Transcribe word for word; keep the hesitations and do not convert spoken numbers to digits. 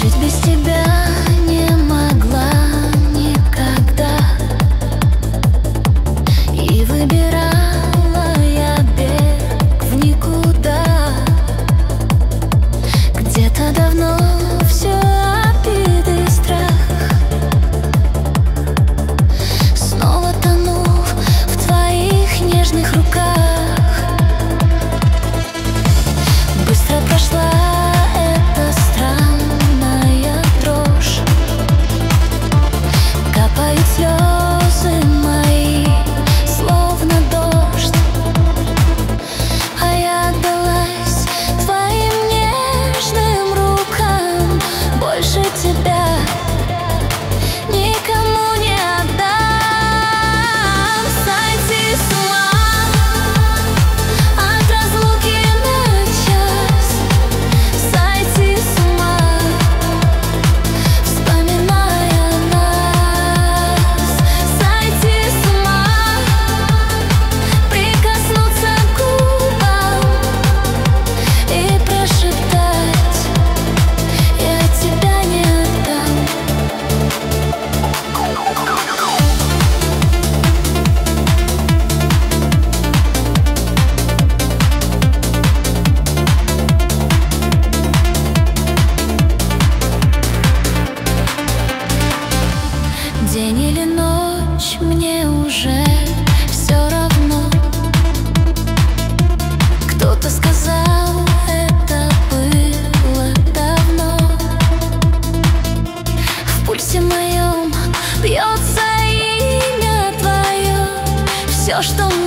Жить без тебя не могла никогда, и выбирала я бег в никуда. Где-то давно все обиды и страх, снова тону в твоих нежных руках. Быстро прошла эта странная дрожь, капают слезы мои, словно дождь, а я отдалась твоим нежным рукам. Больше тебя никому не отдам. Сойти с ума от разлуки на час, сойти с ума, вспоминая нас. Сойти с ума, прикоснуться к губам и прошептать: я тебя не отдам. День или ночь, мне уже все равно. Кто-то сказал, это было давно. В пульсе моем бьется имя твое, все, что